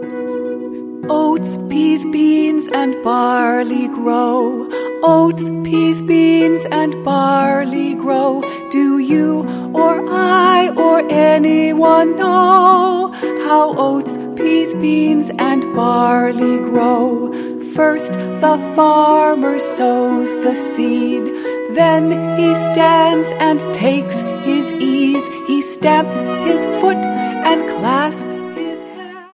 Oats, peas, beans, and barley grow. Oats, peas, beans, and barley grow. Do you or I or anyone know how oats, peas, beans, and barley grow? First the farmer sows the seed, then he stands and takes his ease. He stamps his foot and clasps